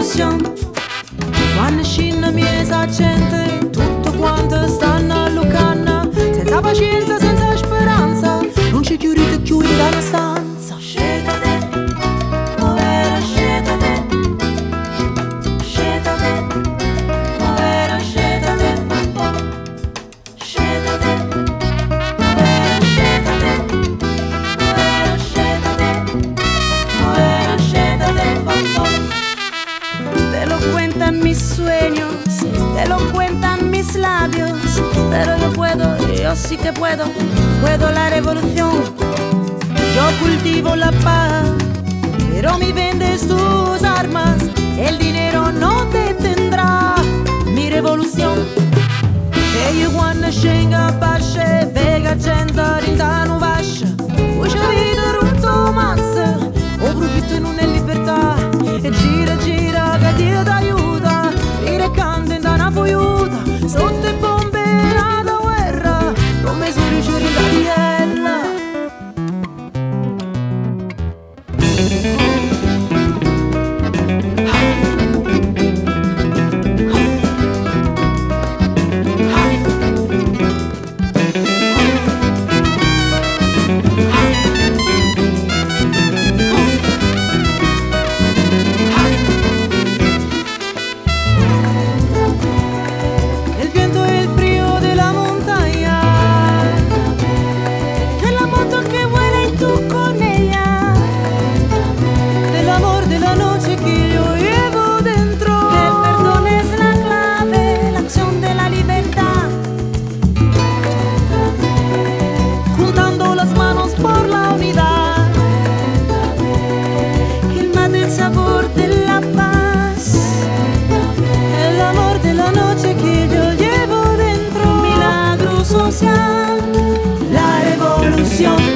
revolución. Quando scende miesa gente, tutto quanto stanno a Lucana, senza pazienza, senza speranza, non ci chiudi dalla stanza. Scetate, povera, scetate, scetate, povera, scetate, scetate, povera, scetate, povera, scetate, povera, scetate, te lo cuentan mis sueños, te lo cuentan mis labios, pero yo sí que puedo la revolución. Yo cultivo la paz, pero me vendes tus armas, el dinero no detendrà mi revolución. E io quando scengo a pace, vega gente rinda non vascia, voce vita rutto mazza, o profitto non è libertà, e gira gira che Dio t'aiuta, dire canta in una foiuta, sotto i bombe la guerra, non mi sono riuscito da diella. La revolución.